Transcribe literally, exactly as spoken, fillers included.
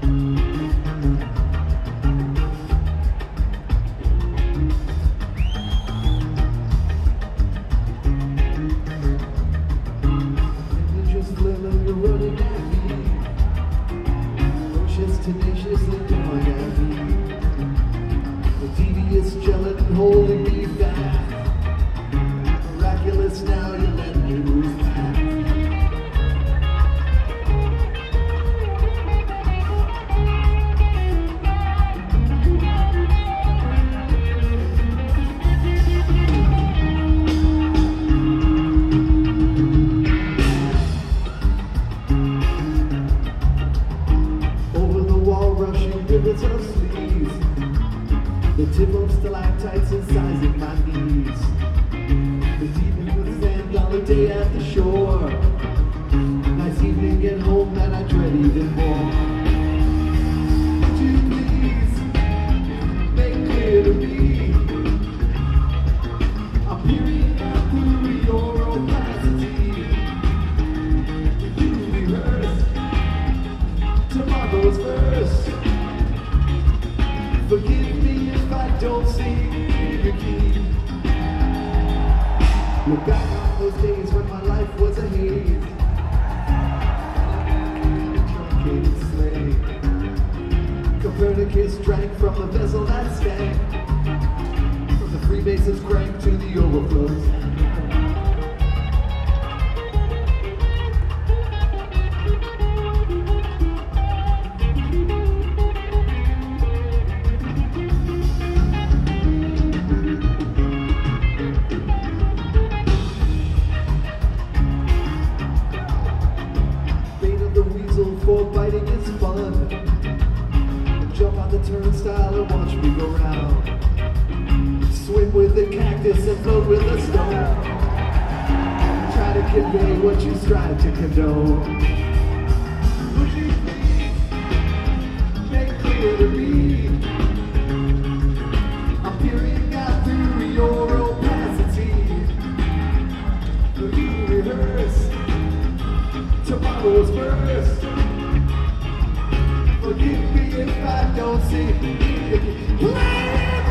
Tenaciously going at me, the devious gelatin holding me fast. Miraculous, now you let me move fast. Rivers of sleeves, the tip of stalactites incising my knees. The demon would stand all the day at the shore. Nice evening at home that I dread even more. Would you please make clear to me I'm peering out through your opacity. You rehearse tomorrow's verse. Forgive me if I don't see your key. Look back on those days when my life was a haze. Truncated slave. Copernicus drank from the vessel that stank. From the Freemasons crank to the overflows. For biting is fun. Jump on the turnstile and watch me go round. Swim with the cactus and float with the stone. Try to convey what you strive to condone. Would you please make clear to me I'm peering out through your opacity. Will you rehearse tomorrow's verse? Forgive me if I don't see. Play